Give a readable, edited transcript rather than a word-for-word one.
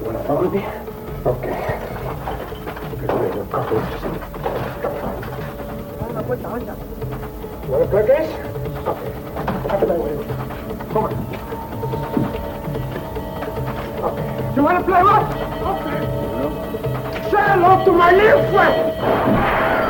Want to follow me? Okay. Good way to coffee. You want to play games? Okay. Have it my way. Come on. Okay. You want to play what? Okay. Say hello to my little friend.